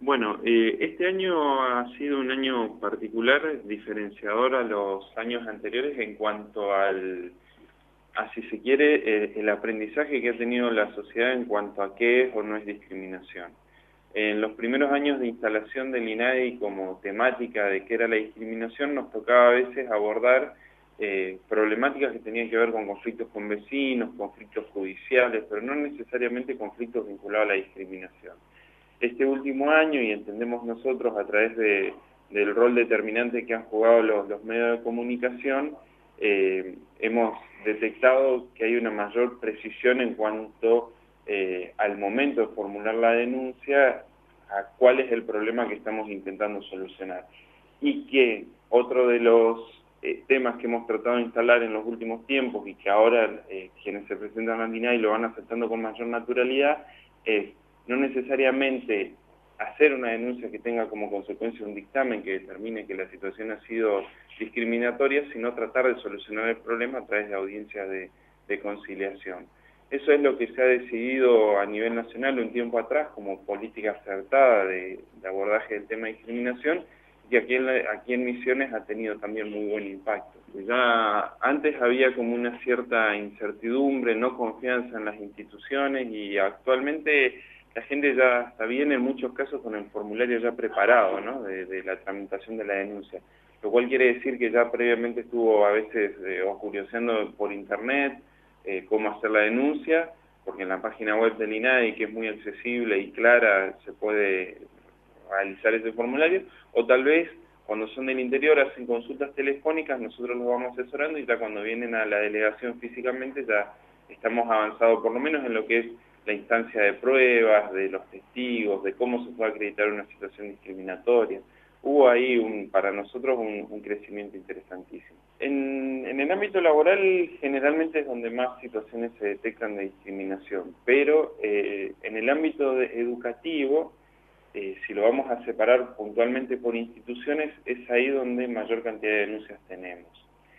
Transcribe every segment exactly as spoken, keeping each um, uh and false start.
Bueno, eh, este año ha sido un año particular, diferenciador a los años anteriores en cuanto al, a si se quiere, eh, el aprendizaje que ha tenido la sociedad en cuanto a qué es o no es discriminación. En los primeros años de instalación del INADI como temática de qué era la discriminación, nos tocaba a veces abordar eh, problemáticas que tenían que ver con conflictos con vecinos, conflictos judiciales, pero no necesariamente conflictos vinculados a la discriminación. Este último año, y entendemos nosotros a través de, del rol determinante que han jugado los, los medios de comunicación, eh, hemos detectado que hay una mayor precisión en cuanto eh, al momento de formular la denuncia, a cuál es el problema que estamos intentando solucionar. Y que otro de los eh, temas que hemos tratado de instalar en los últimos tiempos y que ahora eh, quienes se presentan al INADI lo van aceptando con mayor naturalidad es no necesariamente hacer una denuncia que tenga como consecuencia un dictamen que determine que la situación ha sido discriminatoria, sino tratar de solucionar el problema a través de audiencias de, de conciliación. Eso es lo que se ha decidido a nivel nacional un tiempo atrás como política acertada de, de abordaje del tema de discriminación, y aquí en, la, aquí en Misiones ha tenido también muy buen impacto. Ya antes había como una cierta incertidumbre, no confianza en las instituciones, y actualmente la gente ya está bien en muchos casos con el formulario ya preparado, ¿no? de, de la tramitación de la denuncia, lo cual quiere decir que ya previamente estuvo a veces eh, o curioseando por internet eh, cómo hacer la denuncia, porque en la página web del INADI, que es muy accesible y clara, se puede realizar ese formulario, o tal vez cuando son del interior hacen consultas telefónicas, nosotros los vamos asesorando, y ya cuando vienen a la delegación físicamente ya estamos avanzados por lo menos en lo que es la instancia de pruebas, de los testigos, de cómo se puede acreditar una situación discriminatoria. Hubo ahí un, para nosotros un, un crecimiento interesantísimo. En, en el ámbito laboral generalmente es donde más situaciones se detectan de discriminación, pero eh, en el ámbito de, educativo, eh, si lo vamos a separar puntualmente por instituciones, es ahí donde mayor cantidad de denuncias tenemos.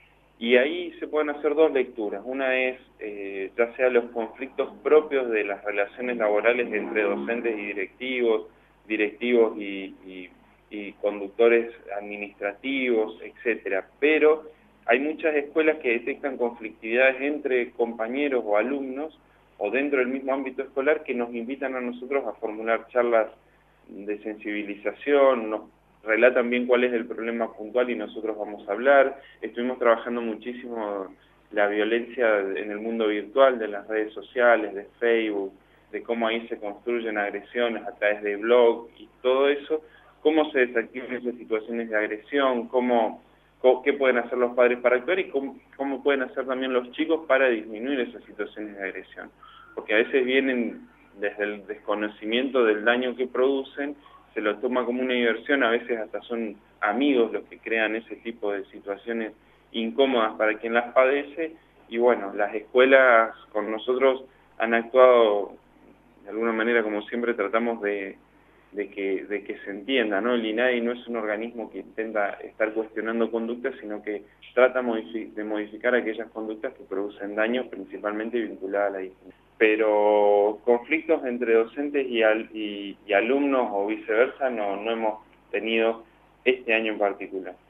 Y ahí se pueden hacer dos lecturas. Una es, eh, ya sea los conflictos propios de las relaciones laborales entre docentes y directivos, directivos y, y, y conductores administrativos, etcétera. Pero hay muchas escuelas que detectan conflictividades entre compañeros o alumnos, o dentro del mismo ámbito escolar, que nos invitan a nosotros a formular charlas de sensibilización, nos relatan bien cuál es el problema puntual y nosotros vamos a hablar. Estuvimos trabajando muchísimo la violencia en el mundo virtual, de las redes sociales, de Facebook, de cómo ahí se construyen agresiones a través de blogs y todo eso, cómo se desactivan esas situaciones de agresión, cómo, cómo qué pueden hacer los padres para actuar y cómo, cómo pueden hacer también los chicos para disminuir esas situaciones de agresión. Porque a veces vienen desde el desconocimiento del daño que producen, se lo toma como una diversión, a veces hasta son amigos los que crean ese tipo de situaciones incómodas para quien las padece, y bueno, las escuelas con nosotros han actuado de alguna manera, como siempre tratamos de, de, que, de que se entienda, ¿no? El INADI no es un organismo que intenta estar cuestionando conductas, sino que trata de modificar aquellas conductas que producen daño, principalmente vinculadas a la discriminación. Pero conflictos entre docentes y, al, y, y alumnos o viceversa no, no hemos tenido este año en particular.